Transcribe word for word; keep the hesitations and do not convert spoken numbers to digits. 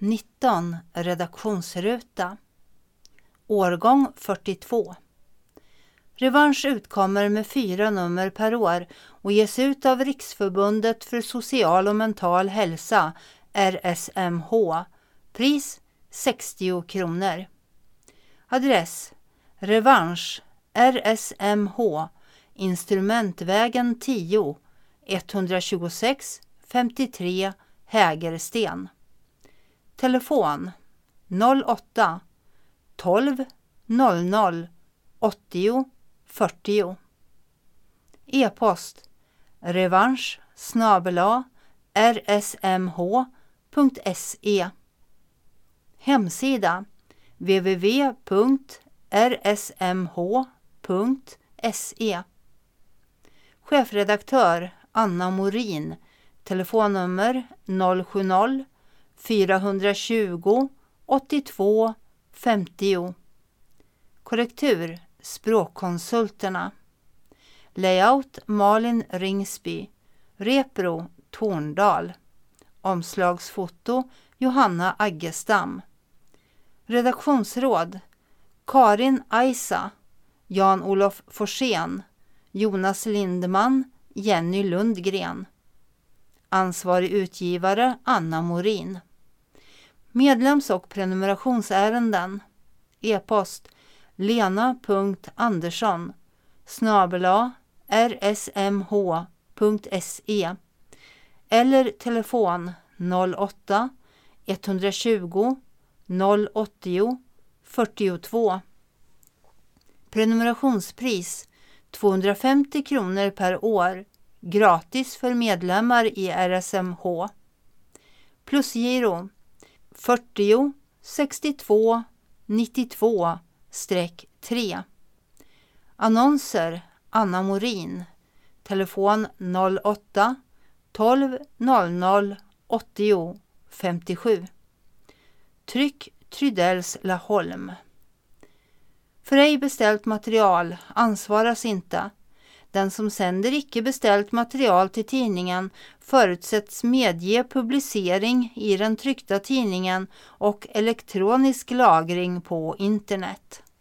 nitton redaktionsruta. Årgång fyrtiotvå. Revansch utkommer med fyra nummer per år och ges ut av Riksförbundet för social och mental hälsa, R S M H. Pris sextio kronor. Adress: Revansch, R S M H, Instrumentvägen tio, etthundratjugosex femtiotre Hägersten. Telefon noll åtta tolv noll noll åttio fyrtio. E-post revansch snabel-a rsmh.se. Hemsida w w w punkt r s m h punkt s e. Chefredaktör Anna Morin. Telefonnummer noll sju noll fyra tjugo åttiotvå femtio. Korrektur Språkkonsulterna. Layout Malin Ringsby. Repro Torndal. Omslagsfoto Johanna Aggestam. Redaktionsråd Karin Aisa, Jan-Olof Forsén, Jonas Lindman, Jenny Lundgren. Ansvarig utgivare Anna Morin. Medlems- och prenumerationsärenden. E-post lena punkt andersson snabel-a rsmh.se eller telefon noll åtta etthundratjugo noll åttio fyrtiotvå. Prenumerationspris tvåhundrafemtio kronor per år, gratis för medlemmar i R S M H. Plusgiro fyrtio sextiotvå nittiotvå tre. Annonser Anna Morin. Telefon noll åtta tolv noll noll åttio femtiosju. Tryck Trydells Laholm. För ej beställt material ansvaras inte. Den som sänder icke beställt material till tidningen förutsätts medge publicering i den tryckta tidningen och elektronisk lagring på internet.